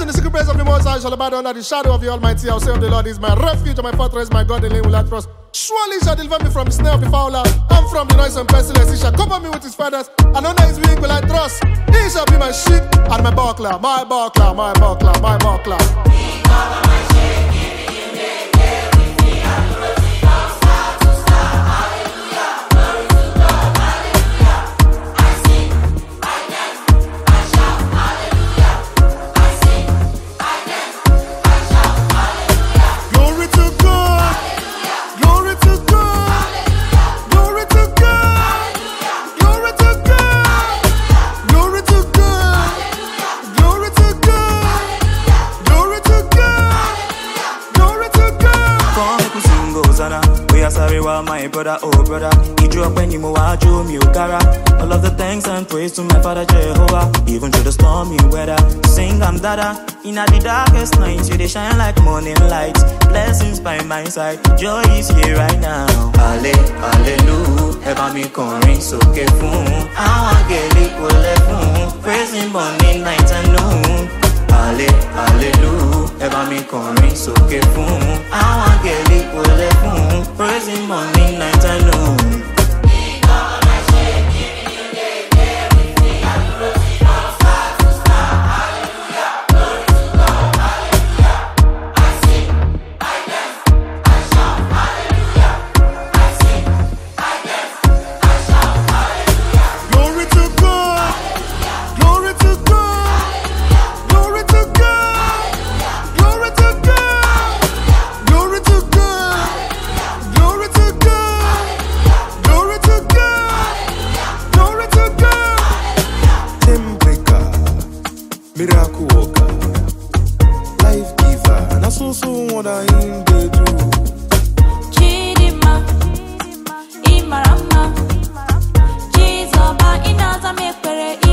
in the secret place of the Most High shall abide under the shadow of the Almighty. I'll say of the Lord is my refuge and my fortress, my God in him will I trust. Surely he shall deliver me from the snare of the fowler and from the noise and pestilence. He shall cover me with his feathers, and under his wing will I trust. He shall be my sheep and my buckler, my buckler, my buckler, my buckler. My brother, oh brother, he drew up any more, I drew me Ugara. All of the thanks and praise to my Father Jehovah. Even through the stormy weather, sing I'm Dada. In the darkest nights, you they shine like morning lights. Blessings by my side, joy is here right now. Hallelujah, ever me calling so careful. I want get it, praising morning, night and noon. Hallelujah, ever me calling so careful. I want get it, praising morning, night and noon. Miracle worker, life giver, and I so what I in the do. Chidima, Imarama, Jizoba, Inaza, Mekere,